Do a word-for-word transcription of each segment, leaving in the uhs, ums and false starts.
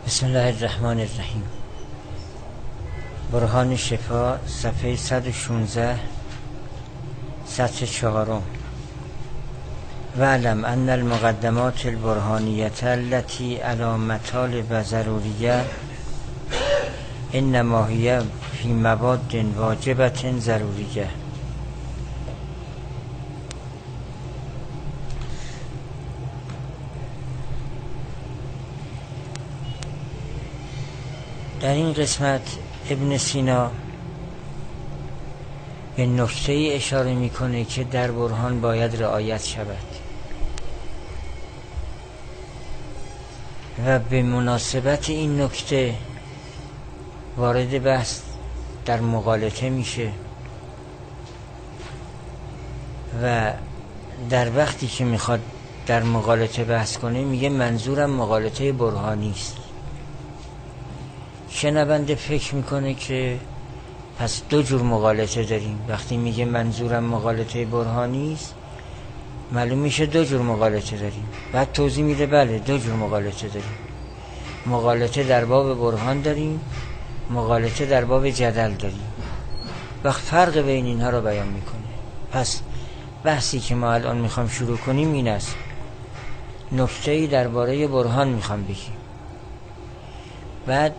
بسم الله الرحمن الرحیم. برهان شفا، صفحه صد و شانزده، سطر چهارم. واعلم ان المقدمات البرهانیة التي على مطالب و ضروریه انما هي فی مواد واجبة ضروریه. در این قسمت ابن سینا به نکته اشاره میکنه که در برهان باید رعایت شود و به مناسبت این نکته وارد بحث در مغالطه میشه و در وقتی که میخواد در مغالطه بحث کنه میگه منظورم مغالطه برهانی است. شنونده فکر میکنه که پس دو جور مغالطه داریم. وقتی میگه منظورم مغالطه برهانی است معلوم میشه دو جور مغالطه داریم. بعد توضیح میده بله دو جور مغالطه داریم. مغالطه در باب برهان داریم، مغالطه در باب جدل داریم. وقت فرق بین اینها رو بیان میکنه. پس بحثی که ما الان میخوام شروع کنیم این است. نکته‌ای درباره برهان میخوام بگیم. بعد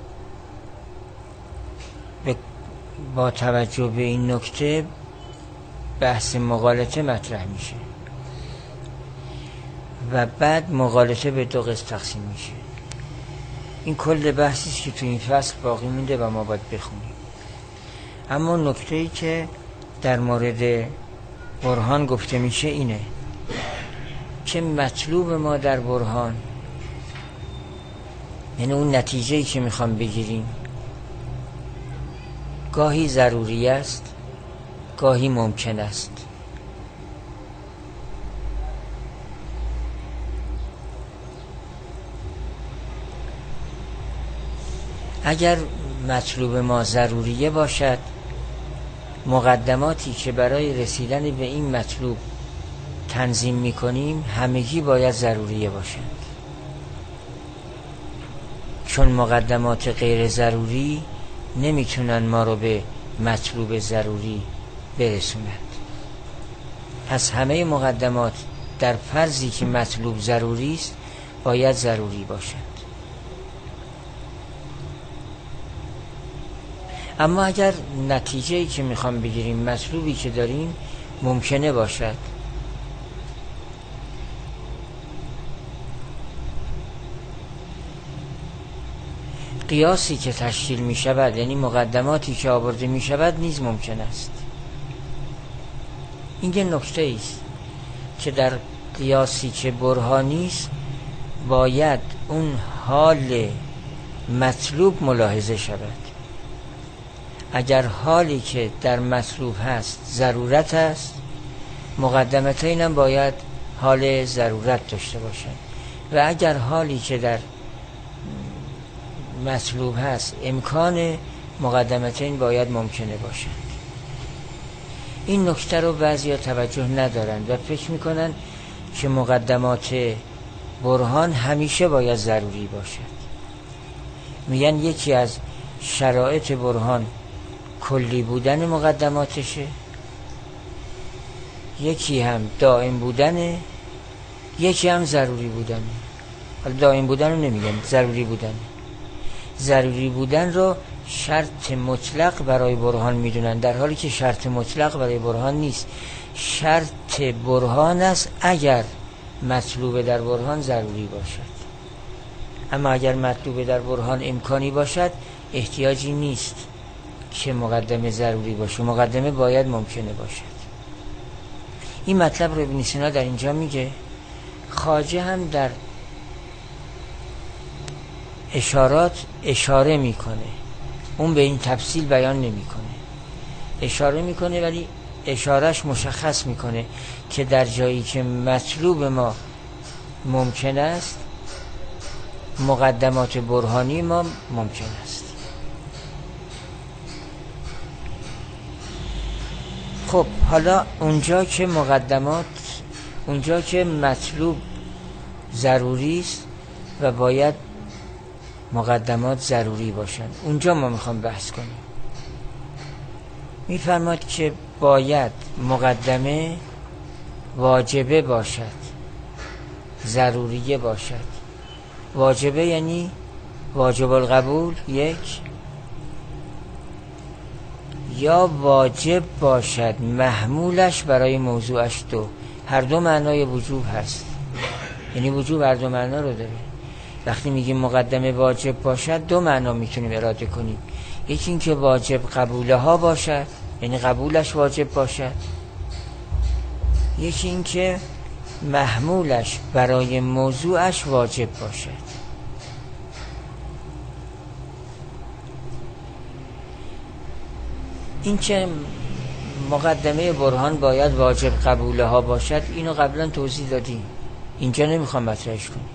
با توجه به این نکته بحث مغالطه مطرح میشه و بعد مغالطه به دو قسم تقسیم میشه. این کل بحثی است که تو این فصل باقی مونده و ما باید بخونیم. اما نکته‌ای که در مورد برهان گفته میشه اینه که مطلوب ما در برهان، یعنی اون نتیجه‌ای که میخوام بگیریم، گاهی ضروری است، گاهی ممکن است. اگر مطلوب ما ضروریه باشد، مقدماتی که برای رسیدن به این مطلوب تنظیم می‌کنیم همگی باید ضروریه باشند، چون مقدمات غیر ضروری نمیتونن ما رو به مطلوب ضروری برسونند. پس همه مقدمات در فرضی که مطلوب ضروری است باید ضروری باشند. اما اگر نتیجه‌ای که میخوام بگیریم، مطلوبی که داریم ممکنه باشد، قیاسی که تشکیل می شود، یعنی مقدماتی که آورده می شود نیز ممکن است. این یه نکته است که در قیاسی که برهانی است باید اون حال مطلوب ملاحظه شود. اگر حالی که در مطلوب هست ضرورت است، مقدمات اینم باید حال ضرورت داشته باشند. و اگر حالی که در مطلوب هست امکان، مقدمتین باید ممکنه باشند. این نکته رو بعضیا توجه ندارند و فکر میکنن که مقدمات برهان همیشه باید ضروری باشد. میگن یکی از شرایط برهان کلی بودن مقدماتشه، یکی هم دائم بودنه، یکی هم ضروری بودنه. حالا دائم بودن رو نمیگن، ضروری بودنه. ضروری بودن رو شرط مطلق برای برهان میدونن، در حالی که شرط مطلق برای برهان نیست. شرط برهان است اگر مطلوب در برهان ضروری باشد. اما اگر مطلوب در برهان امکانی باشد احتیاجی نیست که مقدمه ضروری باشه، مقدمه باید ممکنه باشد. این مطلب رو ابن سینا در اینجا میگه. خواجه هم در اشارات اشاره میکنه، اون به این تفصیل بیان نمیکنه، اشاره میکنه ولی اشارش مشخص میکنه که در جایی که مطلوب ما ممکن است، مقدمات برهانی ما ممکن است. خب حالا اونجا که مقدمات، اونجا که مطلوب ضروری است و باید مقدمات ضروری باشند. اونجا ما میخوام بحث کنیم. میفرماد که باید مقدمه واجبه باشد، ضروریه باشد. واجبه یعنی واجب القبول یک، یا واجب باشد محمولش برای موضوعش دو. هر دو معنای وجوب هست، یعنی وجوب هر دو معنا رو داره. وقتی میگیم مقدمه واجب باشد دو معنا میتونیم اراده کنیم. یکی این که واجب قبوله ها باشد، یعنی قبولش واجب باشد. یکی این که محمولش برای موضوعش واجب باشد. این که مقدمه برهان باید واجب قبوله ها باشد، اینو قبلا توضیح دادیم، اینجا نمیخوام مطرحش کنیم.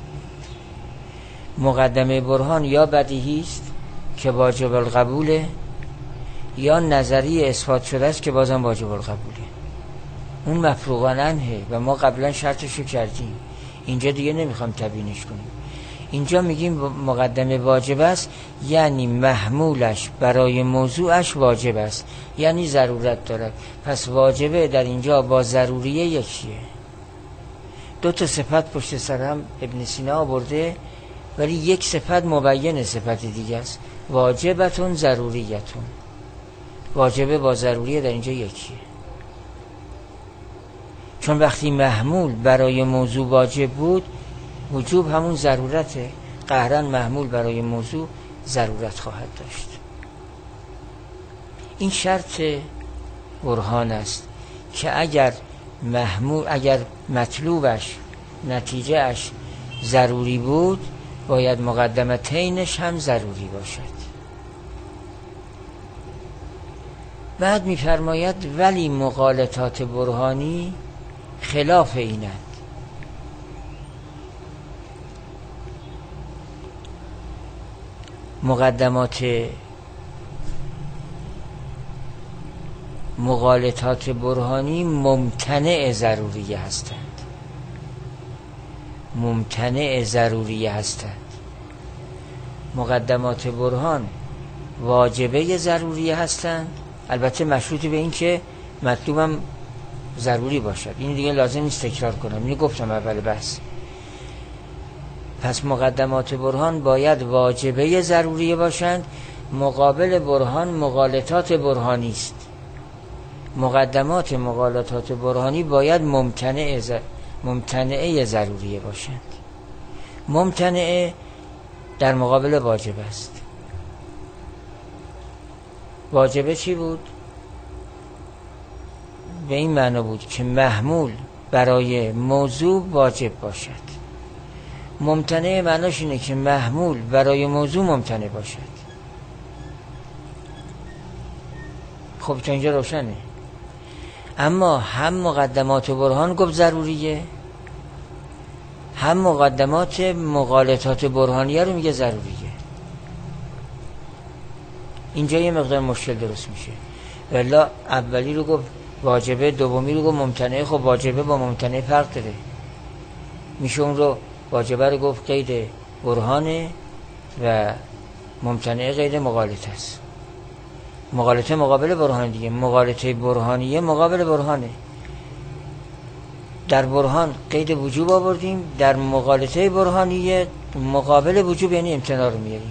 مقدمه برهان یا بدیهی است که واجب القبوله، یا نظری اثبات شده است که بازم واجب القبوله. اون مفروغان عنه و ما قبلا شرطشو کردیم، اینجا دیگه نمیخوام تبیینش کنیم. اینجا میگیم مقدمه واجب است یعنی محمولش برای موضوعش واجب است، یعنی ضرورت دارد. پس واجبه در اینجا با ضروریه یکیه. دو تا صفت پشت سر هم ابن سینا آورده، ولی یک صفت مبین صفت دیگه است. واجبتون ضروریتون. واجبه با ضروریه در اینجا یکیه، چون وقتی محمول برای موضوع واجب بود، وجوب همون ضرورته. قهرن محمول برای موضوع ضرورت خواهد داشت. این شرط برهان است که اگر محمول اگر مطلوبش نتیجهش ضروری بود، باید مقدمتینش هم ضروری باشد. بعد می‌فرماید ولی مغالطات برهانی خلاف اینند. مقدمات مغالطات برهانی ممتنع ضروریه هستند. ممتنع ضروریه هستند. مقدمات برهان واجبه ضروریه هستند، البته مشروط به این که مطلوبم ضروری باشد. این دیگه لازم نیست تکرار کنم، اینو گفتم اول بحث. پس مقدمات برهان باید واجبه ضروریه باشند. مقابل برهان مغالطات برهانی است. مقدمات مغالطات برهانی باید ممتنع ز... ممتنعه ضروریه باشند. ممتنعه در مقابل واجب است. واجبه چی بود؟ به این معنا بود که محمول برای موضوع واجب باشد. ممتنع معناش اینه که محمول برای موضوع ممتنع باشد. خب تا اینجا روشنه. اما هم مقدمات برهان گفت ضروریه، هم مقدمات مغالطات برهانیه رو میگه ضروریه. اینجا یه مقدار مشکل درست میشه. ولی اولی رو گفت واجبه، دومی رو گفت ممتنعه. خب واجبه با ممتنعه فرق داره. میشه اون رو واجبه رو گفت قید برهانه و ممتنعه قید مغالطه است. مغالطه مقابل برهان دیگه. مغالطه برهانیه مقابل برهانه. در برهان قید وجوب آوردیم، در مغالطه برهانیه مقابل وجوب یعنی امتناع رو میاریم،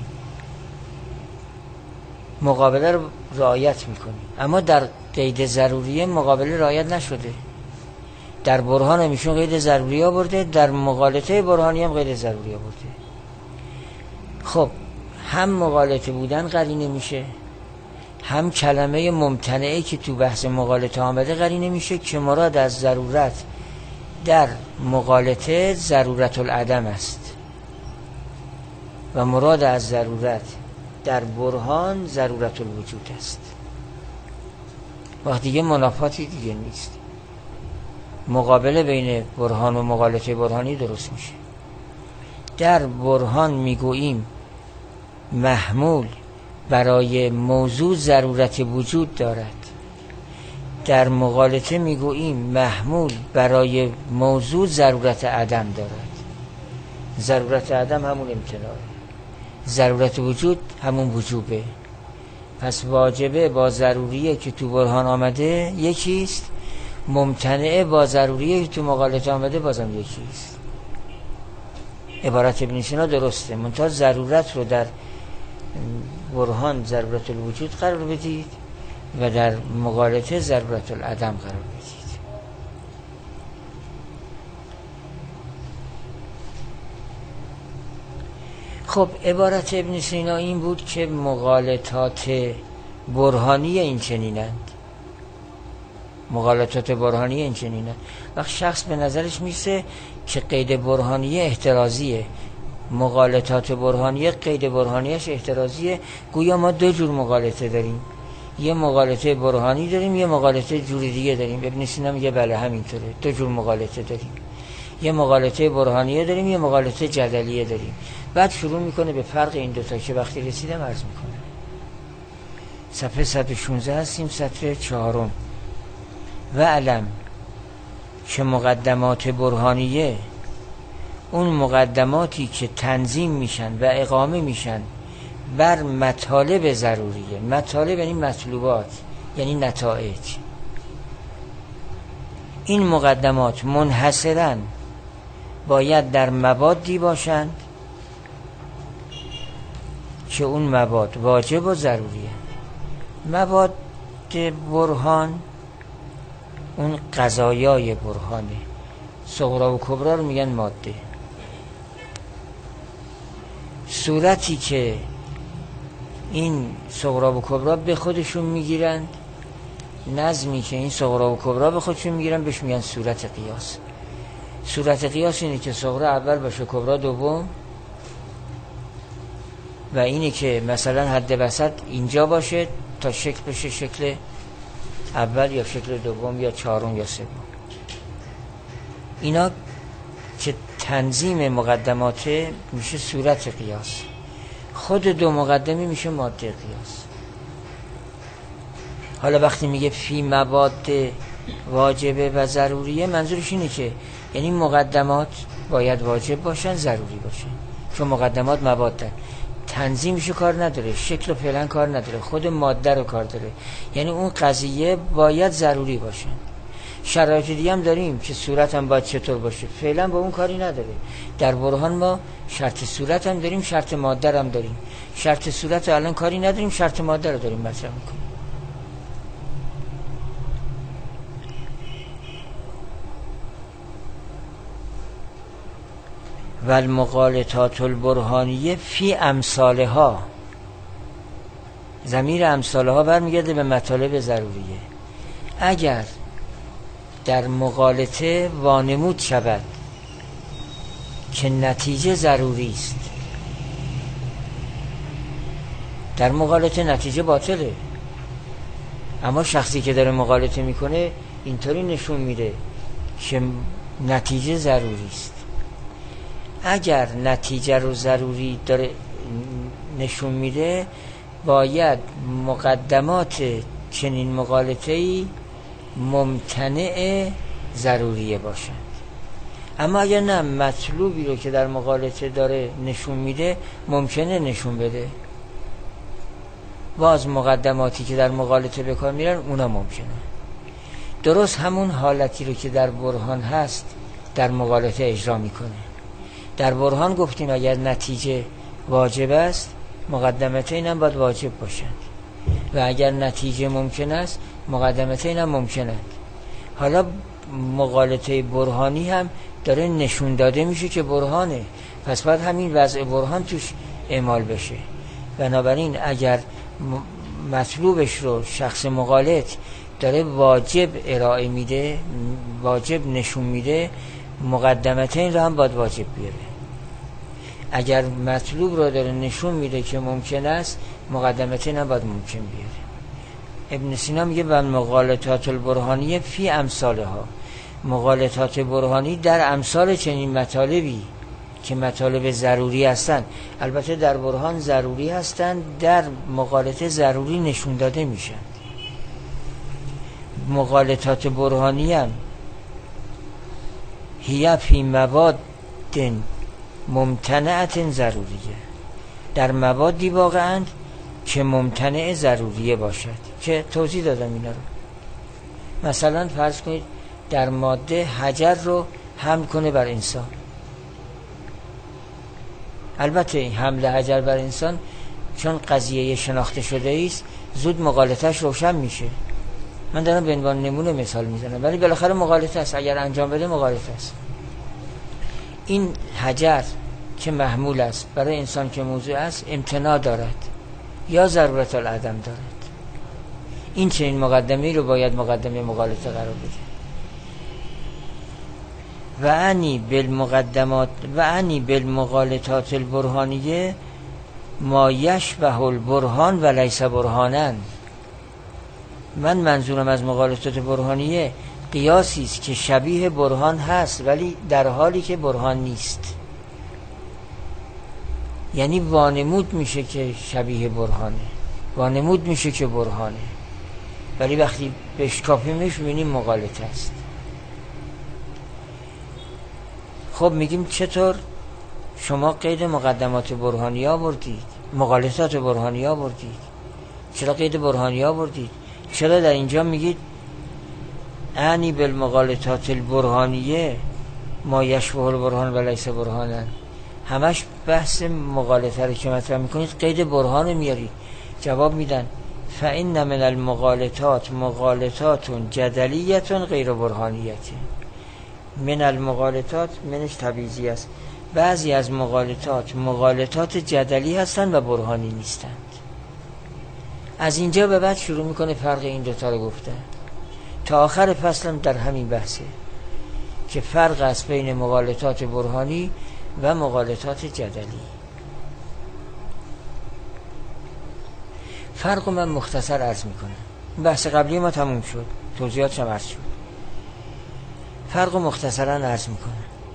مقابله رو رعایت میکنیم. اما در قید ضروریه مقابله رعایت نشده. در برهان همیشون قید ضروری آورده، در مغالطه برهانی هم قید ضروری آورده. خب هم مغالطه بودن قرینه میشه، هم کلمه ممتنعه که تو بحث مغالطه آمده قرینه میشه که مراد از ضرورت در مغالطه ضرورت العدم است و مراد از ضرورت در برهان ضرورت الوجود است. وقتی دیگه منافاتی دیگه نیست، مقابله بین برهان و مغالطه برهانی درست میشه. در برهان میگوییم محمول برای موضوع ضرورت وجود دارد، در مغالطه میگوییم محمول برای موضوع ضرورت عدم دارد. ضرورت عدم همون امتناع، ضرورت وجود همون وجوبه، پس واجبه با ضروریه که تو برهان آمده یکیست، ممتنعه با ضروریه که تو مقالطه آمده بازم یکیست. عبارت ابن سینا درسته، منتها ضرورت رو در برهان ضرورت الوجود قرار بدید و در مقالطه ضرورت العدم قرار بدید. خب عبارت ابن سینا این بود که مغالطات برهانی این چنینند، مغالطات برهانی این چنینند. وقت شخص به نظرش میرسه که قید برهانیه احترازیه، مغالطات برهانیه قید برهانیش احترازیه، گویا ما دو جور مغالطه داریم، یه مغالطه برهانی داریم یه مغالطه جور دیگه داریم. ابن سینا میگه بله همینطوره، دو جور مغالطه داریم، یه مغالطه برهانیه داریم یه مغالطه جدلیه داریم. بعد شروع میکنه به فرق این دوتا که وقتی رسیدم عرض میکنه. صفحه صد و شانزده هستیم، سطر چهارم. و علم که مقدمات برهانیه اون مقدماتی که تنظیم میشن و اقامه میشن بر مطالب ضروریه، مطالب یعنی مطلوبات یعنی نتایج، این مقدمات منحصراً باید در مبادی باشند که اون مباد واجب و ضروریه. مباد برهان اون قضایای برهانه، صغری و کبری رو میگن ماده. صورتی که این صغری و کبری به خودشون میگیرند، نظمی که این صغری و کبری به خودشون میگیرن بهش میگن صورت قیاس. صورت قیاس اینه که صغری اول باشه کبری دوم، و اینه که مثلا حد وسط اینجا باشه تا شکل بشه شکل اول یا شکل دوم یا چهارم یا سوم. اینا که تنظیم مقدمات میشه صورت قیاس. خود دو مقدمی میشه ماده قیاس. حالا وقتی میگه فی مواد واجبه و ضروریه، منظورش اینه که یعنی مقدمات باید واجب باشن ضروری باشن، چون مقدمات موادن، تنظیمشو کار نداره، شکل و فعلا کار نداره، خود ماده رو کار داره، یعنی اون قضیه باید ضروری باشه. شرایط دیگه هم داریم که صورت هم باید چطور باشه، فعلا با اون کاری نداره. در برهان ما شرط صورت هم داریم شرط ماده هم داریم، شرط صورت الان کاری نداریم، شرط ماده رو داریم مطرح میکنیم. و المغالطات البرهانیه فی امثالها، ضمیر امثالها برمیگرده به مطالب ضروریه. اگر در مغالطه وانمود شود که نتیجه ضروری است، در مغالطه نتیجه باطله، اما شخصی که داره مغالطه میکنه اینطوری نشون میده که نتیجه ضروری است. اگر نتیجه رو ضروری داره نشون میده، باید مقدمات چنین مغالطه‌ای ممتنع ضروریه باشند. اما اگر نه، مطلوبی رو که در مغالطه داره نشون میده ممکنه نشون بده، باز مقدماتی که در مغالطه به کار میرن اونا ممکنه. درست همون حالتی رو که در برهان هست در مغالطه اجرا میکنه. در برهان گفتیم اگر نتیجه واجب است مقدمتین هم باید واجب باشند، و اگر نتیجه ممکن است مقدمتین هم ممکنند. حالا مغالطه برهانی هم داره نشون داده میشه که برهانه، پس باید همین وضع برهان توش اعمال بشه. بنابراین اگر مطلوبش رو شخص مغالط داره واجب ارائه میده، واجب نشون میده، مقدمتین رو هم باید واجب بیاره. اگر مطلوب رو داره نشون میده که ممکن است، مقدمتین هم باید ممکن بیاره. ابن سینا میگه و مغالطات البرهانیه فی امثالها، مغالطات برهانی در امثال چنین مطالبی که مطالب ضروری هستند، البته در برهان ضروری هستند، در مغالطه ضروری نشون داده میشن. مغالطات برهانی هم هی فی مواد ممتنعت ضروریه، در موادی واقعاً که ممتنع ضروریه باشد، که توضیح دادم اینا رو. مثلا فرض کنید در ماده حجر رو حمل کنه بر انسان. البته این حمل حجر بر انسان چون قضیه شناخته شده است زود مغالطه‌اش روشن میشه. من دارم به عنوان نمونه مثال میزنم، ولی بالاخره مغالطه است، اگر انجام بده مغالطه است. این حجر که محمول است برای انسان که موضوع است امتناع دارد یا ضرورت العدم دارد. این چنین مقدمه‌ای رو باید مقدمه مغالطه قرار بده. و انی بالمقدمات و انی بالمغالطات البرهانیه ما یشبه البرهان و لیس برهانن. من منظورم از مغالطات برهانیه قیاسی است که شبیه برهان هست ولی در حالی که برهان نیست. یعنی وانمود میشه که شبیه برهانه، وانمود میشه که برهانه، ولی وقتی بشکافیمش میبینیم مغالطه است. خب میگیم چطور شما قید مقدمات برهانی آوردید، مغالطات برهانی آوردید، چرا قید برهانی آوردید؟ چرا در اینجا میگید انی بالمغالطات البرهانیه ما یشبه البرهان و لیس برهانن؟ همش بحث مغالطه رو که مطرح میکنید قید برهان میارید. جواب میدن فإن من المغالطات مغالطات جدلیت غیر برهانیت. من المغالطات منش تبعیضی است. بعضی از مغالطات مغالطات جدلی هستند و برهانی نیستند. از اینجا به بعد شروع میکنه فرق این دوتا رو گفته تا آخر فصلم در همین بحثه که فرق است بین مغالطات برهانی و مغالطات جدلی. فرق من مختصر عرض میکنم. بحث قبلی ما تموم شد، توضیحاتش هم عرض شد. فرق مختصرا عرض میکنم.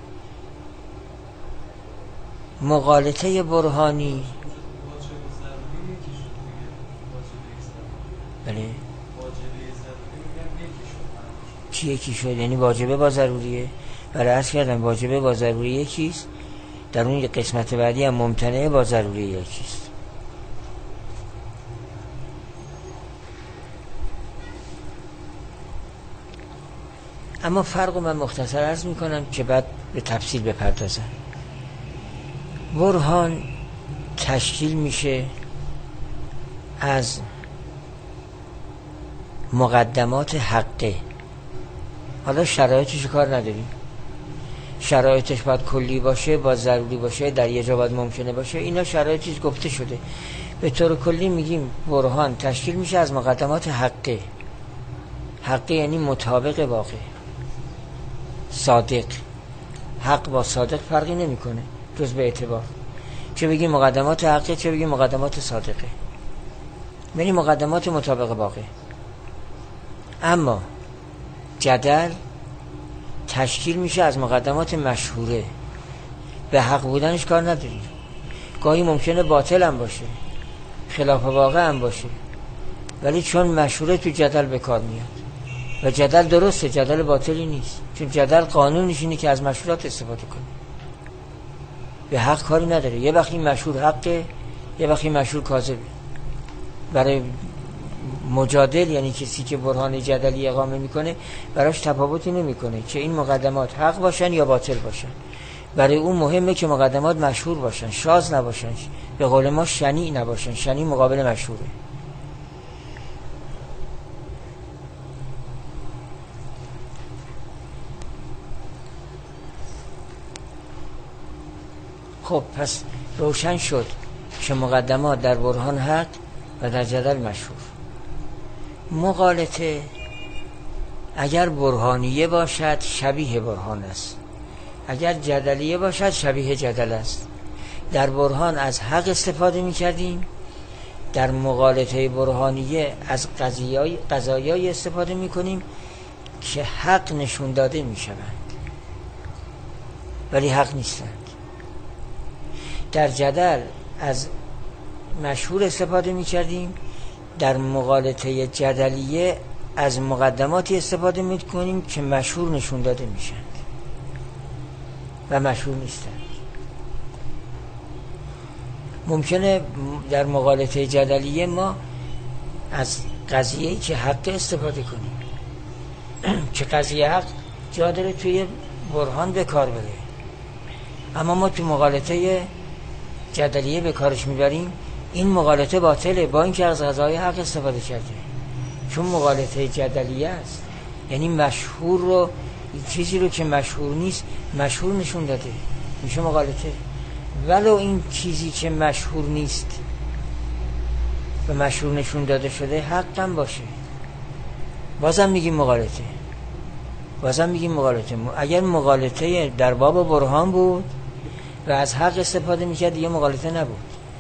مغالطه برهانی بله چی یکی شد؟ یعنی واجبه با ضروریه. برای عرض کردم واجبه با ضروری یکیست، در اون قسمت بعدی هم ممتنعه با ضروری یکیست. اما فرق من مختصر عرض میکنم که بعد به تفصیل بپردازم. برهان تشکیل میشه از مقدمات حقه. حالا شرایطش کار نداریم، شرایطش باید کلی باشه، باید ضروری باشه، در یه جا باید ممکنه باشه، اینا شرایطش گفته شده. به طور کلی میگیم برهان تشکیل میشه از مقدمات حقه. حقه یعنی مطابق واقع، صادق. حق با صادق فرقی نمیکنه جز به اعتبار، چه بگیم مقدمات حقه چه بگیم مقدمات صادقه، یعنی مقدمات مطابق واقع. اما جدل تشکیل میشه از مقدمات مشهوره. به حق بودنش کار نداریم، گاهی ممکنه باطل هم باشه، خلاف واقع هم باشه، ولی چون مشهوره تو جدل به کار میاد و جدل درسته، جدل باطلی نیست، چون جدل قانونش اینه که از مشهورات استفاده کنه. به حق کاری نداره، یه وقتی مشهور حقه یه وقتی مشهور کاذبه. برای مجادل یعنی کسی که برهان جدلی اقامه میکنه براش تفاوتی نمیکنه که این مقدمات حق باشن یا باطل باشن. برای اون مهمه که مقدمات مشهور باشن، شاذ نباشن، به قول ما شنیع نباشن. شنیع مقابل مشهوره. خب پس روشن شد که مقدمات در برهان حق و در جدل مشهور. مغالطه اگر برهانیه باشد شبیه برهان است، اگر جدلیه باشد شبیه جدل است. در برهان از حق استفاده می کردیم، در مغالطه برهانیه از قضایای قضایای استفاده می کنیم که حق نشون داده می شوند ولی حق نیستند. در جدل از مشهور استفاده می کردیم، در مغالطه جدلیه از مقدماتی استفاده می کنیم که مشهور نشون داده می شند و مشهور نیستند. ممکنه در مغالطه جدلیه ما از قضیه‌ای که حق استفاده کنیم که قضیه حق جا داره توی برهان به کار بره، اما ما تو مغالطه جدلیه به کارش میبریم. این مغالطه باطله با اینکه از قضای حق استفاده کرده، چون مغالطه جدلیه است. یعنی مشهور رو، چیزی رو که مشهور نیست مشهور نشون داده، میشه مغالطه. ولو این چیزی که مشهور نیست و مشهور نشون داده شده حقم باشه، بازم میگیم مغالطه، بازم میگیم مغالطه. اگر مغالطه در باب برهان بود و از حق استفاده میکرد دیگه مغالطه نبود،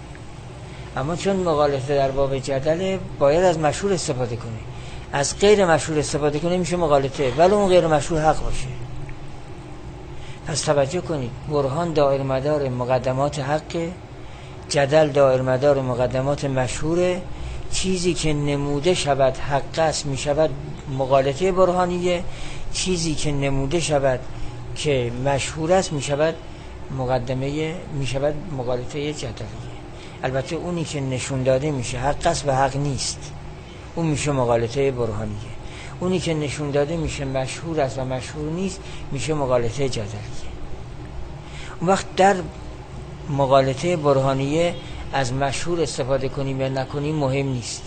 اما چون مغالطه در باب جدله باید از مشهور استفاده کنه، از غیر مشهور استفاده کنه میشه مغالطه، ولو اون غیر مشهور حق باشه. پس توجه کنید، برهان دایر مدار مقدمات حق، جدل دایر مدار مقدمات مشهوره. چیزی که نموده شود حق است میشود مغالطه برهانیه، چیزی که نموده شود که مشهور است میشود مقدمه، میشود مغالطه جدلیه. البته اونی که نشون داده میشه حق است و حق نیست، اون میشه مغالطه برهانیه. اونی که نشون داده میشه مشهور است و مشهور نیست میشه مغالطه جدلیه. اون وقت در مغالطه برهانیه از مشهور استفاده کنیم یا نکنیم مهم نیست،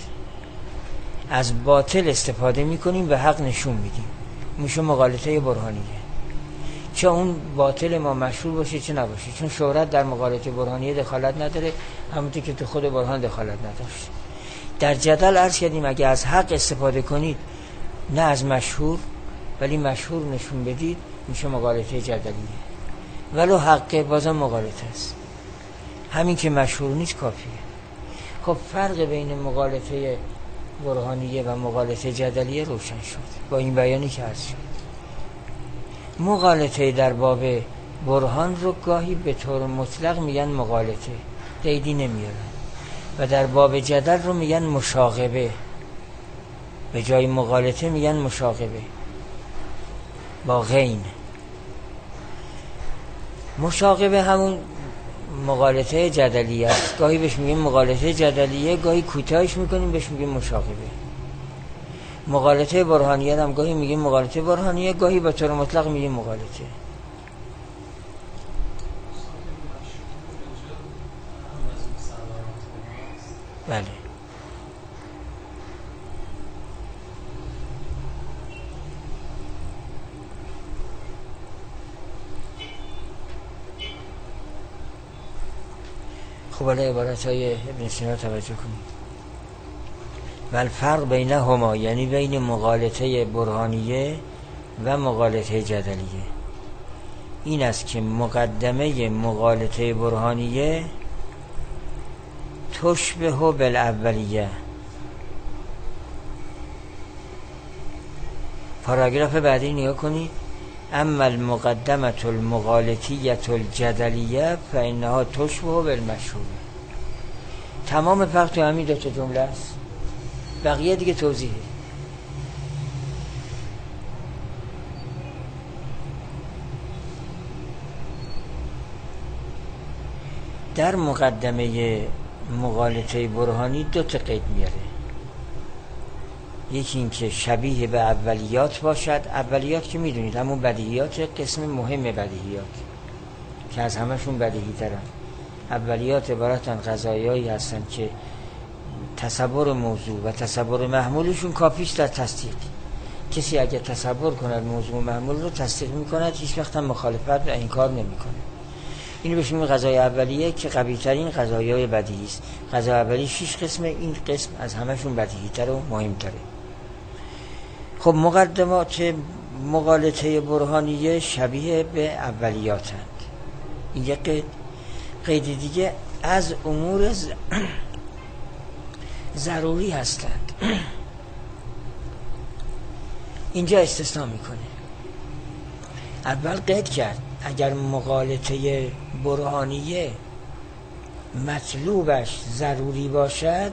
از باطل استفاده میکنیم و حق نشون میدیم، میشه مغالطه برهانیه. چه اون باطل ما مشهور باشه چه نباشه، چون شهرت در مغالطه برهانیه دخالت نداره، همونطور که تو خود برهان دخالت نداشت. در جدل عرض کردیم اگه از حق استفاده کنید نه از مشهور، ولی مشهور نشون بدید میشه مغالطه جدلیه، ولو حق بازم مغالطه است، همین که مشهور نیست کافیه. خب فرق بین مغالطه برهانیه و مغالطه جدلیه روشن شد با این بیانی که عرض شد. مغالطه در باب برهان رو گاهی به طور مطلق میگن مغالطه، قیدی نمیارن، و در باب جدل رو میگن مشاغبه، به جای مغالطه میگن مشاغبه با غین. مشاغبه همون مغالطه جدلیه است، گاهی بهش میگیم مغالطه جدلیه، گاهی کوتاهش میکنیم بهش میگیم مشاغبه. مغالطه برهانیه هم گاهی میگیم مغالطه برهانیه، گاهی به طور مطلق میگیم مغالطه. بله. خب حالا عبارت های ابن سینا توجه کنید. والفرق بینهما، یعنی بین مغالطه برهانیه و مغالطه جدلیه، این است که مقدمه مغالطه برهانیه تشبه بالاولیه. پاراگراف بعدی نگاه کنید. اما المقدمه المغالطیه الجدلیه فانها تشبه بالمشهور. تمام فرق تو همین دو تا جمله است، بقیه دیگه توضیحه. در مقدمه مغالطه برهانی دو تا قید میاره، یکی این که شبیه به اولیات باشد. اولیات که میدونید همون بدیهیات، قسم مهم بدیهیات که از همشون بدیهی ترن. اولیات عبارتن قضایایی هستن که تصور موضوع و تصور محمولشون کافیست در تصدیق. کسی اگه تصور کند موضوع محمول رو تصدیق میکند، هیچ وقت هم مخالفت و انکار نمیکنه. اینو بهش میگیم قضای اولیه که قوی ترین قضایای بدیهی است. قضای اولیه شش قسمه، این قسم از همشون بدیهی تر و مهم تره. خب مقدمات مغالطه برهانیه شبیه به اولیاتند. این یک قید. قید دیگه از امور ز... ضروری هستند. اینجا استثناء میکنه. اول قید کرد اگر مغالطه برهانیه مطلوبش ضروری باشد،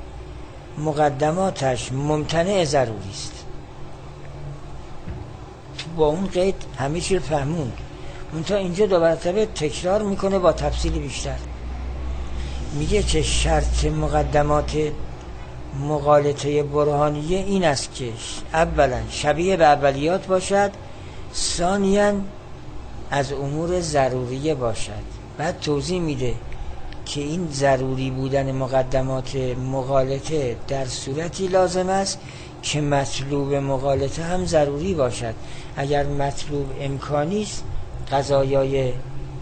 مقدماتش ممتنع ضروری است. با اون قید همه چیز فهمون. منتها اینجا دو مرتبه تکرار میکنه با تفصیل بیشتر. میگه که شرط مقدمات مغالطه برهانیه این است که اولا شبیه به اولیات باشد، ثانیاً از امور ضروریه باشد. بعد توضیح میده که این ضروری بودن مقدمات مغالطه در صورتی لازم است که مطلوب مغالطه هم ضروری باشد. اگر مطلوب امکانی است، قضایای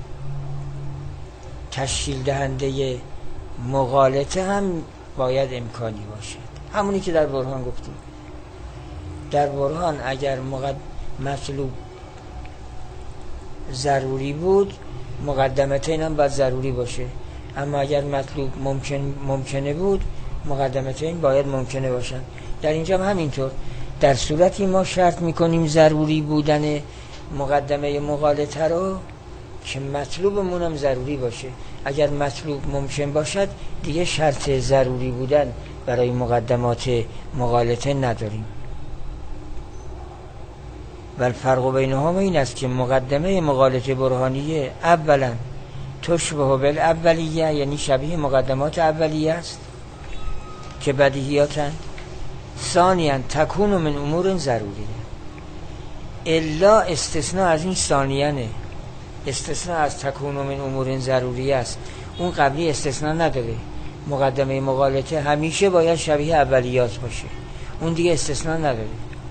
تشکیل دهنده مغالطه هم باید امکانی باشد. همونی که در برهان گفتیم. در برهان اگر مقد... مطلوب ضروری بود، مقدمتین هم باید ضروری باشه. اما اگر مطلوب ممکن ممکنه بود، مقدمتین باید ممکنه باشن. در اینجا هم همینطور. در صورتی ما شرط میکنیم ضروری بودن مقدمه مغالطه رو که مطلوبمون هم ضروری باشه. اگر مطلوب ممکن باشد، دیگه شرط ضروری بودن برای مقدمات مغالطه نداریم. و الفرق بینهما این است که مقدمه مغالطه برهانیه اولا تشبه بالاولیه، یعنی شبیه مقدمات اولیه است که بدیهیاتن. ثانیاً تکون من امور ضروریه. الا استثناء از این ثانیانه، استثناء از تکون من امور ضروریه است. اون قبلی استثناء نداره. مقدمه مغالطه همیشه باید شبیه اولیات باشه، اون دیگه استثناء نداره.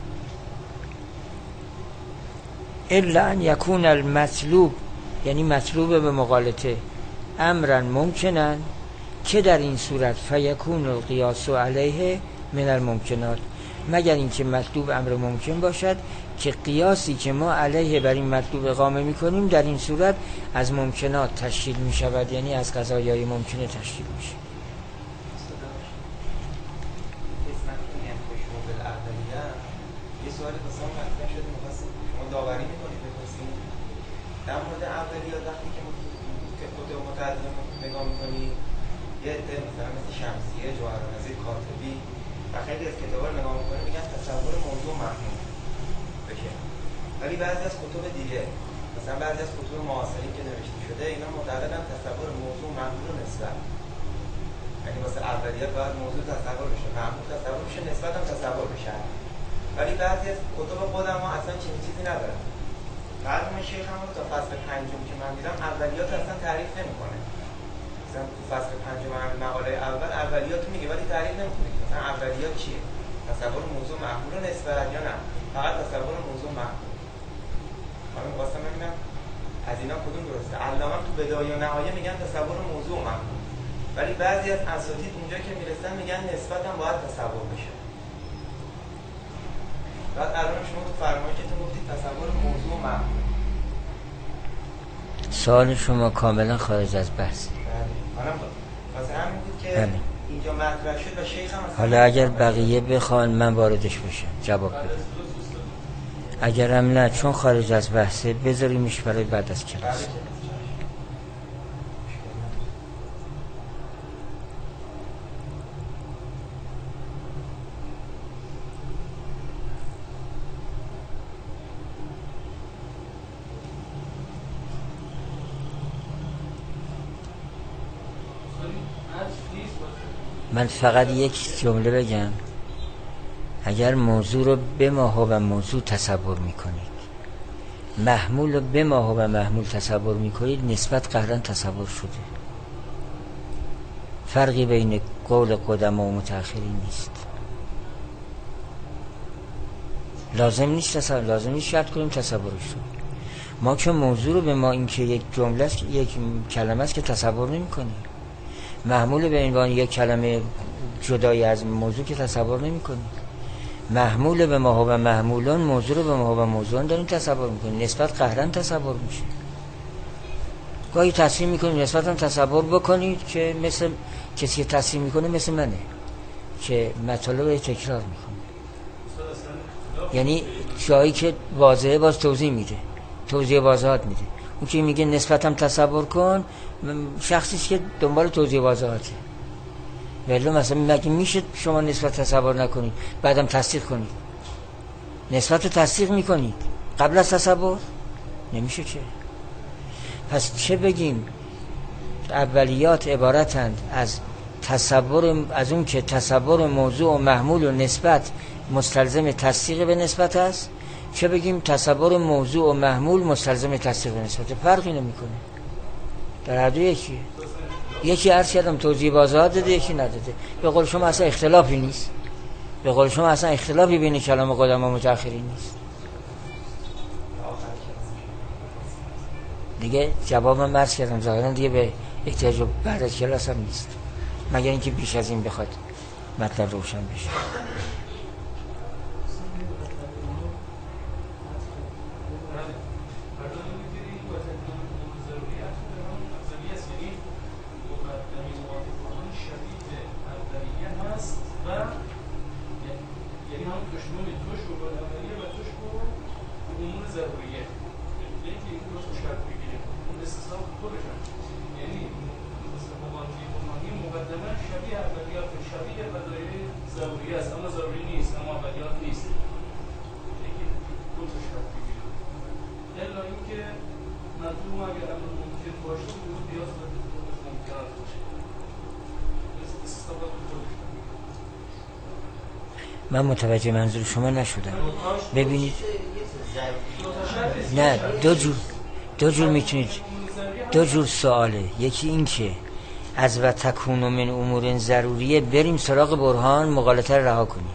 الا ان یکون المطلوب، یعنی مطلوب به مغالطه، امرا ممکنن، که در این صورت فیکون القیاس علیه من الممکنات، مگر اینکه مطلوب امر ممکن باشد که قیاسی که ما علیه بر این مطلوب اقامه میکنیم در این صورت از ممکنات تشکیل میشود، یعنی از قضایای ممکنه تشکیل میشه. یه سوالی بسام مطرح شده، می‌خواستم شما داوری می‌کنید بپرسید در مورد اولیات. وقتی که که کتب متعدد نگاه می‌کنید، یه عده مثلا مثل شمسیه، جواهرالنظیر، کاتبی و خیلی از کتابا رو نگاه می‌کنید میگن تصور موضوع محمول بشه. ولی بعضی از کتب دیگه، مثلا بعضی از کتب معاصری که نوشته شده، اینا معتقدن تصور موضوع محمول نسبت، یعنی واسه اولیات باید موضوع تصور بشه، محمول تصور بشه، نسبت هم تصور بشه. ولی بعضی از کتب خودم ها اصلا چنین چیزی ندارن. مرحوم شیخ هم تا فصل پنجم که من دیدم اولیات اصلا تعریف نمیکنه. مثلا تو فصل پنجم همین مقاله اول اولیات میگه ولی تعریف نمیکنه. مثلا اولیات چیه؟ تصور موضوع محمول و نسبت یا نه؟ فقط تصور موضوع محمول. من می‌خواستم ببینم از اینا کدوم درسته. علامه تو بدایه و نهایه میگن تصور موضوع محمول. ولی بعضی از اساتید اونجا که میرسن میگن نسبت هم باید تصور بشه. بعد الان شما تو فرمایشتون گفتید تصور موضوع محمول. سوال شما کاملا خارج از بحث. بله. منم واسه همین بود که بله. اینجا مطرح شد و شیخ هم حالا اگر بقیه بخوان من واردش بشم جواب بدم. اگرم نه چون خارج از بحثه بذاریمش برای بعد از کلاس. بله. من فقط یک جمله بگم. اگر موضوع رو به ماها و موضوع تصور میکنید، محمول رو به ماها و محمول تصور میکنید، نسبت قهرن تصور شده. فرقی بین قول قدما و متأخرین نیست. لازم نیست تصور، لازم نیست شرط کنیم تصورش رو. ما که موضوع رو به ما این که یک جمله است، یک کلمه است که تصور نمیکنیم. محمول به عنوان یک کلمه جدای از موضوع که تصور نمی کنیم. محمول به ما و محمولان، موضوع رو به ما و موضوعان داریم تصور میکنیم. نسبت قهرن تصور میشه. گاهی تصمیم میکنیم نسبت هم تصور بکنید که مثل کسی که تصمیم میکنه مثل منه که مطالب تکرار میکنه. یعنی جایی که واضحه باز توضیح میده، توضیح واضحات میده. اون که میگه نسبت هم تصور کن، شخصیست که دنبال توضیح واضحاته. ولی مثلا مگه میشه شما نسبت تصور نکنید بعدم تصدیق کنید؟ نسبت رو تصدیق میکنید قبل از تصور؟ نمیشه. چه پس چه بگیم اولیات عبارتند از تصور، از اون که تصور موضوع و محمول و نسبت مستلزم تصدیق به نسبت است، چه بگیم تصور موضوع و محمول مستلزم تصدیق به نسبت. فرقی نمیکنه، در هر دو یکیه. یکی عرض کردم توضیح واضح داده، یکی نداده. به قول شما اصلا اختلافی نیست، به قول شما اصلا اختلافی بین کلام قدما و متأخرین نیست. دیگه جوابم عرض کردم ظاهرا دیگه به احتیاج بعد از کلاس هم نیست، مگر اینکه بیش از این بخواد مطلب روشن بشه. من متوجه منظور شما نشدم. ببینید نه، دو جور دو جور میتونید، دو جور سواله. یکی این که از و تکون من امور ضروریه بریم سراغ برهان، مغالطه رها کنیم.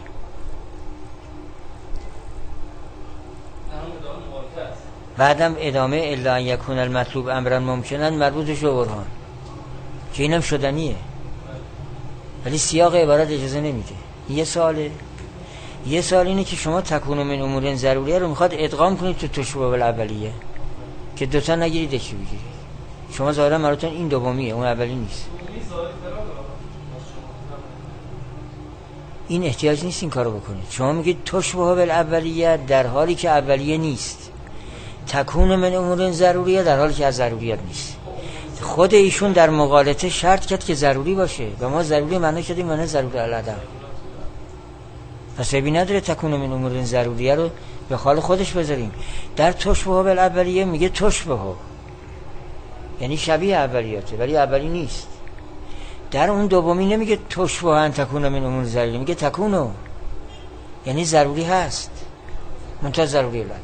بعدم ادامه الا ان یکون المطلوب امرا ممکنا مربوطش به برهان، که اینم شدنیه، ولی سیاق عبارت اجازه نمیده. یه سواله. یه سوال اینه که شما تکون من امور ضروریه رو میخواد ادغام کنید تو تشبیه الاولیه، که دوتا نگیرید یکی بگیرید. شما ظاهرا مراتون این دومیه، اون اولی نیست. این احتیاج نیست این کارو بکنید. شما میگید تشبیه الاولیه در حالی که اولیه نیست، تکون من امور ضروریه در حالی که از ضروریات نیست. خود ایشون در مغالطه شرط کرد که ضروری باشه و ما ضروری معنی کردیم معنی ضروری العدم. پس عیبی نداره تکون من امور ضروریه رو به حال خودش بذاریم. در تشبیه الاولیه میگه تشبیه، یعنی شبیه اولیاته ولی اولی نیست. در اون دومی نمیگه تشبیه ان تکون من امور ضروریه، میگه تکونو، یعنی ضروری هست منتها ضروری العدم.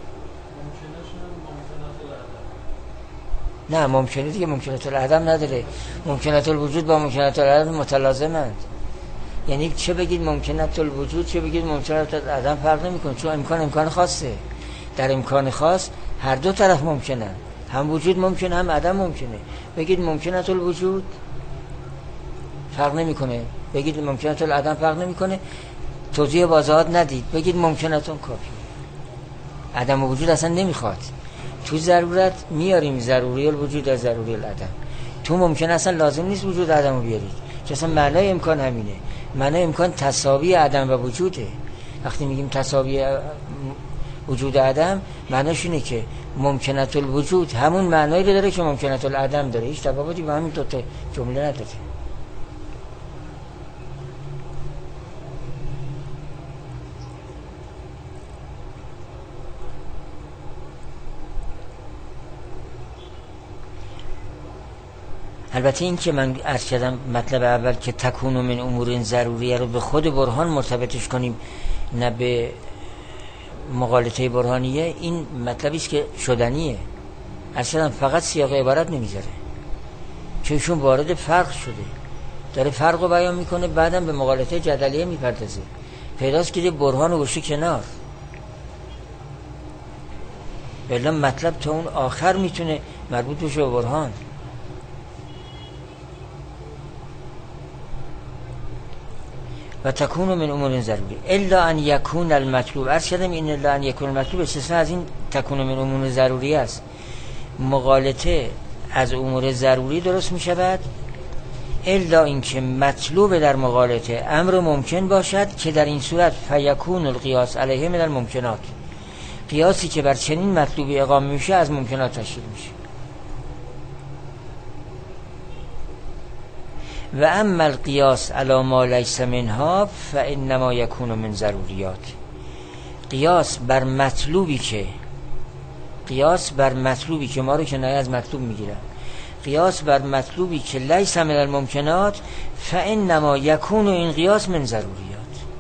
نه ممکنه دیگه، ممکنات العدم نداره. ممکنات الوجود با ممکنات العدم متلازمند. یعنی چه بگید ممکنات الوجود چه بگید ممکنات العدم فرق نمیکنه، چون امکان امکان خاصه. در امکان خاص هر دو طرف ممکنه، هم وجود ممکنه هم عدم ممکنه. بگید ممکنات الوجود فرق نمیکنه، بگید ممکنات العدم فرق نمیکنه، توضیح واضحات ندید، بگید ممکنات اون کافی. عدم و وجود اصلا نمیخواد. تو ضرورت میاریم ضروری الوجود از ضروری العدم. تو ممکن اصلا لازم نیست وجود عدم رو بیارید، که اصلا معنای امکان همینه. معنای امکان تساوی عدم و وجوده. وقتی میگیم تساوی وجود عدم، معناش اینه که ممکنات الوجود همون معنایی رو داره که ممکنات العدم داره، هیچ تفاوتی با همین دو تا جمله نداره. البته این که من عرض کردم مطلب اول که تکون من امور ضروریه رو به خود برهان مرتبطش کنیم نه به مغالطه برهانیه، این مطلبی است که شدنیه. عرض کردم فقط سیاق عبارت نمیذاره، چون ایشون وارد فرق شده، داره فرق رو بیان میکنه، بعدم به مغالطه جدلیه میپردازه. پیداست که برهان رو گوشه کنار، بلا مطلب تا اون آخر میتونه مربوط بشه به برهان. و تکون من امور ضروری الا ان یکون المطلوب. عرض کردم این الا ان یکون المطلوب استثناء از این تکون من امور ضروری است. مغالطه از امور ضروری درست می شود الا اینکه مطلوب در مغالطه امر ممکن باشد که در این صورت فیکون القیاس علیه من الممکنات. قیاسی که بر چنین مطلوبی اقامه میشه از ممکنات تشکیل میشه. و اما القیاس علی ما لیس منها فانما یکون من ضروریات. قیاس بر مطلوبی که قیاس بر مطلوبی که ما رو کنایه از مطلوب میگیرن، قیاس بر مطلوبی که لیس من الممکنات فانما یکون این قیاس من ضروریات.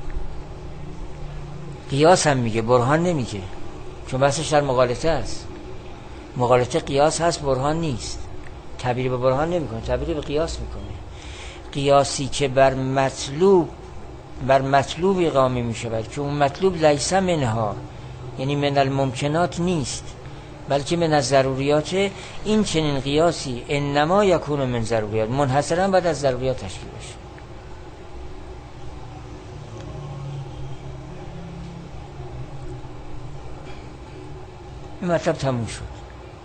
قیاس هم میگه، برهان نمیگه، چون بحثش در مغالطه است. مغالطه قیاس هست، برهان نیست. تعبیر به برهان نمیکنه، تعبیر به قیاس میکنه. قیاسی که بر مطلوب بر مطلوب اقامه میشود که اون مطلوب لیس منها، یعنی من الممکنات نیست بلکه من از ضروریات، این چنین قیاسی انما یکون من ضروریات، منحصرا بعد از ضروریات تشکیل بشه. این مطلب تموم شد.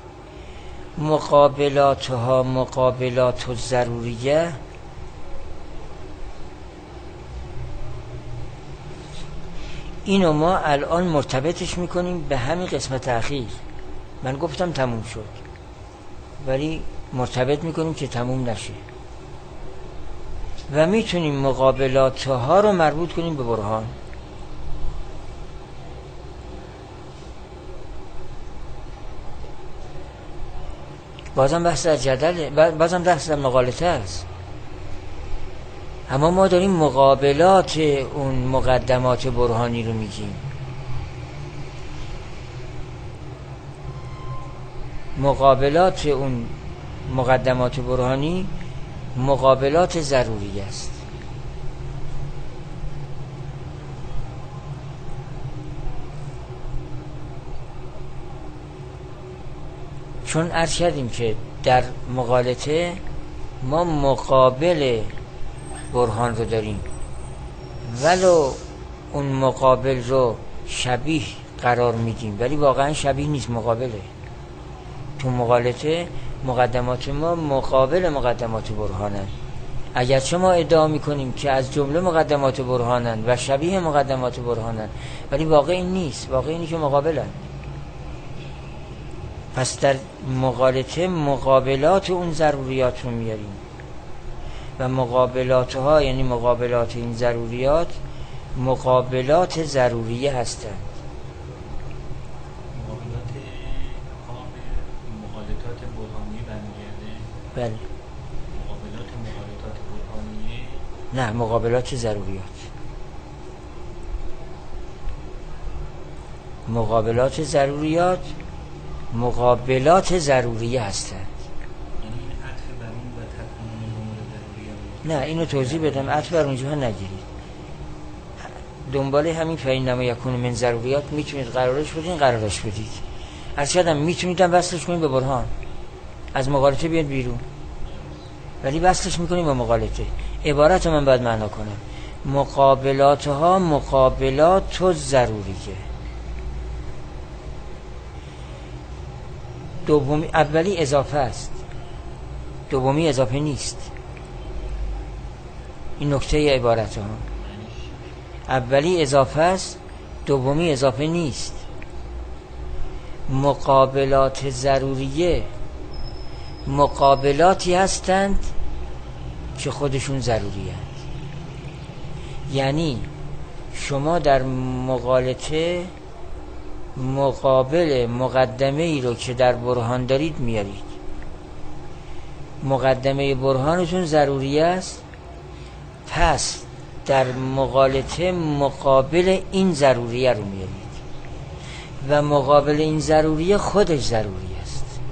مقابلاتها مقابلات و ضروریه اینو ما الان مرتبطش میکنیم به همین قسمت اخیر. من گفتم تموم شد ولی مرتبط میکنیم که تموم نشه و میتونیم مقابلاتها رو مربوط کنیم به برهان. بازم بحث در جدل، بازم بحث در مغالطه است، اما ما داریم مقابلات اون مقدمات برهانی رو میگیم. مقابلات اون مقدمات برهانی مقابلات ضروری است. چون عرض کردیم که در مغالطه ما مقابل برهان رو داریم ولو اون مقابل رو شبیه قرار میدیم ولی واقعا شبیه نیست، مقابله. تو مغالطه مقدمات ما مقابل مقدمات برهانن، اگرچه ما ادعا میکنیم که از جمله مقدمات برهانن و شبیه مقدمات برهانن ولی واقع این نیست، واقع اینی که مقابلن. پس در مغالطه مقابلات اون ضروریات رو میاریم و مقابلاتها یعنی مقابلات این ضروریات مقابلات ضروریه هستند. مقابلات مقابلات برهانی برمیگرده؟ بله. مقابلات مقابلات برهانیه؟ نه، مقابلات ضروریات. مقابلات ضروریات مقابلات ضروریه هستند. نه اینو توضیح بدم، عطف بر اونجا نگیرید، دنبال همین فإنما یکون من ضروریات میتونید قرارش بدین قرارش بدید. عرض کردم میتونید هم وصلش کنید به برهان، از مغالطه بیاد بیرون ولی وصلش میکنید به مغالطه. عبارت من باید معنا کنم مقابلاتها مقابلات و ضروریه. دومی اولی اضافه است، دومی اضافه نیست. این نکته عبارت ها، اولی اضافه است دومی اضافه نیست. مقابلات ضروریه مقابلاتی هستند که خودشون ضروری هست. یعنی شما در مغالطه مقابل مقدمه ای رو که در برهان دارید میارید، مقدمه برهانتون ضروری است، پس در مغالطه مقابل این ضروریه رو میارید و مقابل این ضروریه خودش ضروری است.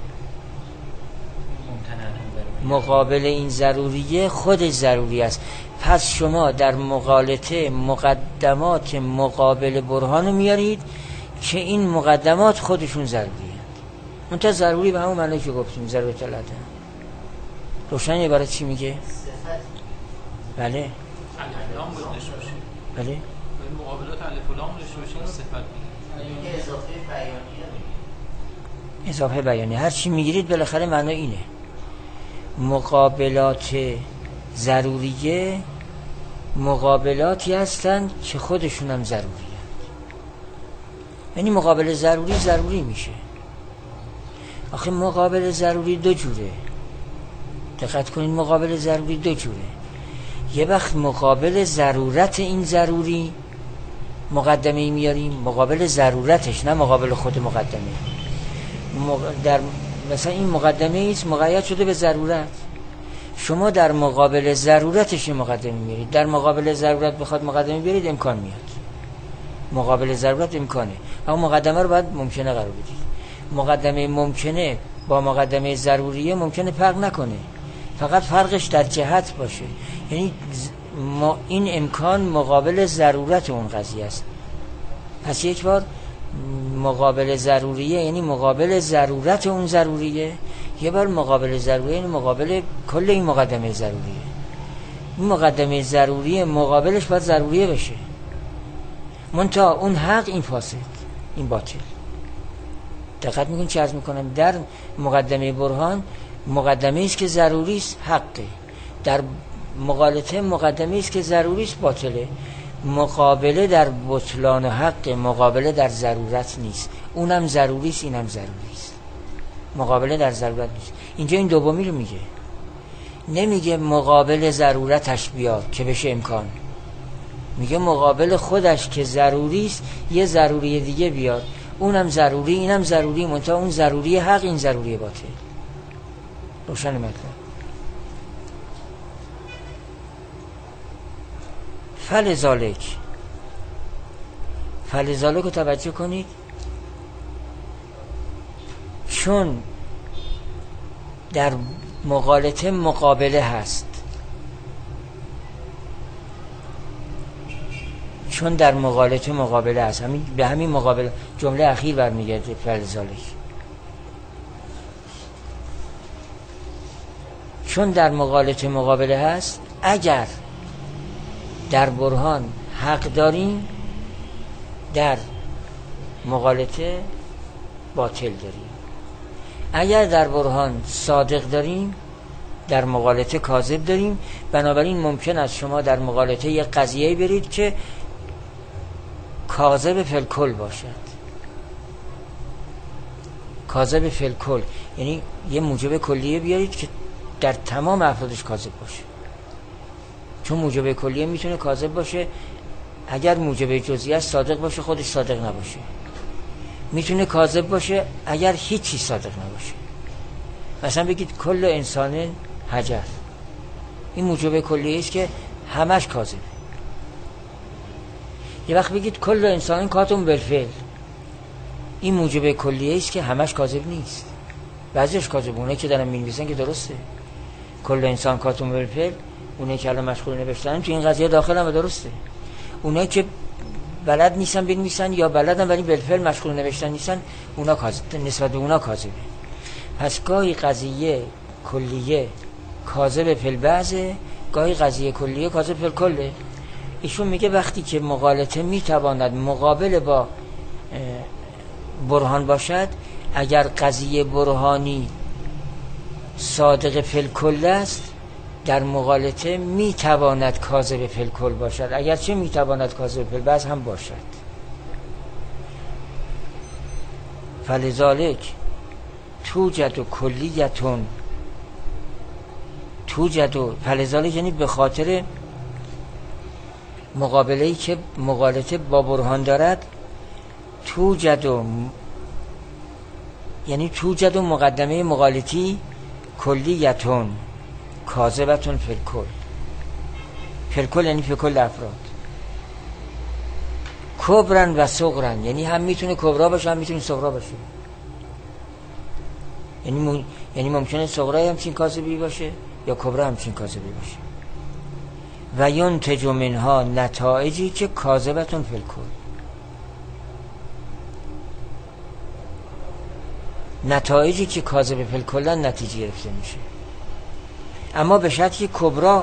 مقابل این ضروریه خودش ضروری است، پس شما در مغالطه مقدمات مقابل برهان رو میارید که این مقدمات خودشون ضروری هست. منتها ضروری به همون معنی که گفتیم، ضرورت العدم. روشن عبارت چی میگه؟ بله الف لام بود داشته باشه. بله به مقابلات الف لام داشته باشه صفت میگه. اضافه بیانیه اضافه بیانی هر چی میگیرید بالاخره معنی اینه. مقابلات ضروریه مقابلاتی هستند که خودشون هم ضروری هست. یعنی مقابل ضروری ضروری میشه. آخه مقابل ضروری دو جوره، دقت کنید، مقابل ضروری دو جوره. یه وقت مقابل ضرورت این ضروری مقدمه میاریم، مقابل ضرورتش، نه مقابل خود مقدمه. در مثلا این مقدمه ایست مقید شده به ضرورت، شما در مقابل ضرورتش مقدمه میارید، در مقابل ضرورت بخواد مقدمه بیارید امکان میاد، مقابل ضرورت امکانه، اما مقدمه رو باید ممکنه قرار بدید. مقدمه ممکنه با مقدمه ضروریه ممکنه فرق نکنه، فقط فرقش در جهت باشه، یعنی ما این امکان مقابل ضرورت اون قضیه است. پس یک بار مقابل ضروریه یعنی مقابل ضرورت اون ضروریه، یه بار مقابل ضروریه یعنی مقابل کل این مقدمه ضروریه. این مقدمه ضروریه مقابلش باید ضروریه بشه، منتها اون حق این فاسد این باطل. دقت میکنید چه عرض میکنم؟ در مقدمه برهان مقدمه است که ضروری است حقه، در مغالطه مقدمه است که ضروری است باطله. مقابله در بطلان و حق، مقابله در ضرورت نیست، اونم ضروری است اینم ضروری است، مقابله در ضرورت نیست. اینجا این دومی رو میگه، نمیگه مقابل ضرورتش بیار که بشه امکان، میگه مقابل خودش که ضروری است یه ضروری دیگه بیار، اونم ضروری اینم ضروری، منتها اون ضروری حق این ضروری باطل. روشن مطلب. فلذالک فلذالک رو توجه کنید، چون در مغالطه مقابله هست، چون در مغالطه مقابله هست، همین به همین مقابله جمله اخیر برمیگرده فلذالک. چون در مغالطه مقابله هست، اگر در برهان حق داریم در مغالطه باطل داریم، اگر در برهان صادق داریم در مغالطه کاذب داریم. بنابراین ممکن است شما در مغالطه یک قضیه برید که کاذب فی الکل باشد. کاذب فی الکل یعنی یه موجب کلیه بیارید که در تمام افرادش کاذب باشه، چون موجب کلیه میتونه کاذب باشه اگر موجب جزئی صادق باشه خودش صادق نباشه، میتونه کاذب باشه اگر هیچی صادق نباشه. مثلا بگید کل انسان حجر، این موجب کلیه است که همش کاذبه. یه وقت بگید کل انسان کاتم بالفعل، این موجب کلیه است که همش کاذب نیست، بعضیش کاذبه. اونایی که دارن می‌نویسن که درسته، کل انسان کاتم بالفعل، اونایی که الان مشغول نوشتن تو این قضیه داخل هم درسته. اونایی که بلد نیستن بنویسن یا بلدن ولی بالفعل مشغول نوشتن نیستن، اونا کاذب، نسبت به اونا کاذبه. پس گاهی قضیه کلیه کاذب فی البعض، گاهی قضیه کلیه کاذب فی الکل. ایشون میگه وقتی که مغالطه میتواند مقابل با برهان باشد، اگر قضیه برهانی صادق فی الکل است در مغالطه میتواند کاذب فی الکل باشد، اگرچه میتواند کاذب فی البعض هم باشد. فلذالک توجد و کلیتون توجد و فلذالک یعنی به خاطر مقابله‌ای که مغالطه با برهان دارد، توجد و یعنی توجد و مقدمه مغالطی کلیتون کاذبتون فی الکل. فی الکل یعنی فی کل افراد. کبرن و صغرن یعنی هم میتونه کبرا باشه هم میتونه صغرا باشه، یعنی م... یعنی ممکنه صغرا همچین کاذبی باشه یا کبرا همچین کاذبی باشه. و ینتج منها نتایجی که کاذبتون فی الکل، نتایجی که کاذب فی الکل نتیجه گرفته میشه، اما به شرطی که کبرا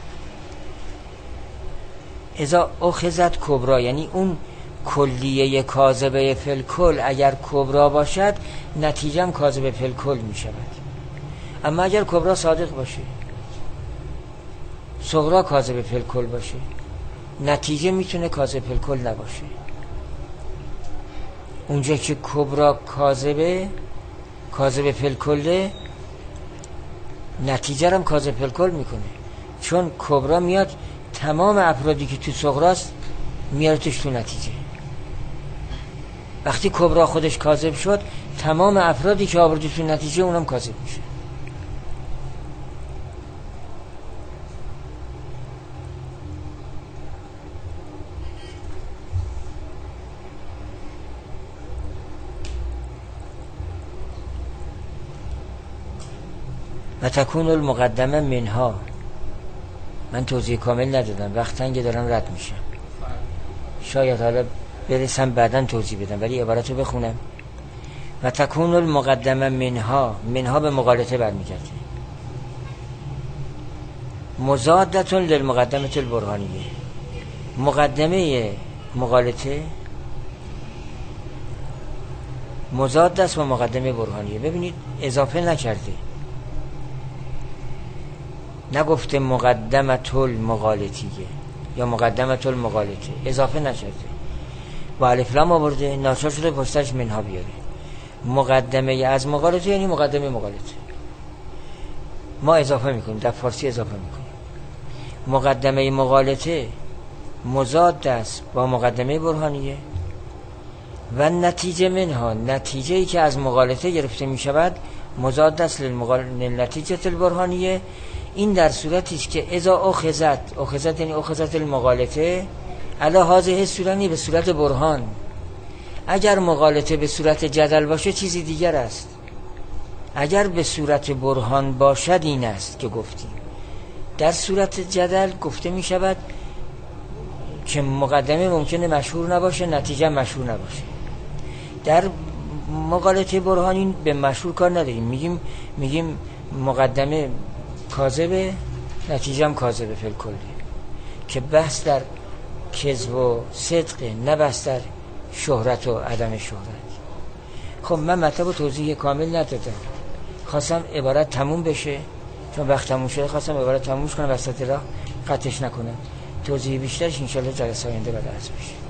اذا اخذت کبرا، یعنی اون کلیه کاذبه فی الکل اگر کبرا باشد نتیجه هم کاذب فی الکل میشود. اما اگر کبرا صادق باشه صغرا کاذب فی الکل باشه، نتیجه میتونه کاذب فی الکل نباشه. اونجا که کبرا کاذبه کاذب فی الکل، نتیجه هم کاذب فی الکل میکنه، چون کبرا میاد تمام افرادی که تو صغراست میارتش تو نتیجه. وقتی کبرا خودش کاذب شد تمام افرادی که آوردی تو نتیجه اونم کاذب میشه. و تکون المقدمه منها، من توضیح کامل ندادم، وقت تنگ دارم رد میشم، شاید حالا برسم بعداً توضیح بدم، ولی عبارت رو بخونم. و تکون المقدمه منها، منها به مغالطه برمیگرده. مضادتون للمقدمه البرهانیه، مقدمه مغالطه مضاد است با مقدمه برهانیه. ببینید اضافه نکرده، نگفته مقدمه المغالطیه یا مقدمه المغالطه، اضافه نکرده، با الف لام آورده، ناچار شده پشتش منها بیاره. مقدمه از مغالطه یعنی مقدمه مغالطه، ما اضافه میکنیم، در فارسی اضافه میکنیم. مقدمه مغالطه مضاد است با مقدمه برهانیه و نتیجه منها، نتیجه ای که از مغالطه گرفته میشود مضاد است للنتیجه البرهانیه. این در صورتی است که اذا اخذت، اخذت یعنی اخذت المغالطه علی هذه الصورت، به صورت برهان. اگر مغالطه به صورت جدل باشه چیزی دیگر است، اگر به صورت برهان باشد این است که گفتیم. در صورت جدل گفته می شود که مقدمه ممکنه مشهور نباشه، نتیجه مشهور نباشه. در مغالطه برهانی به مشهور کار نداریم، میگیم میگیم مقدمه کاذبه، نتیجه هم کاذبه فی الکل، که بحث در کذب و صدق، نه بحث در شهرت و عدم شهرت. خب من مطلب و توضیح کامل ندادم، خواستم عبارت تموم بشه، چون وقت تموم شده خواستم عبارت تمومش کنم، وسط راه قطعش نکنم. توضیح بیشترش انشالله جلسه آینده بعد از بشه.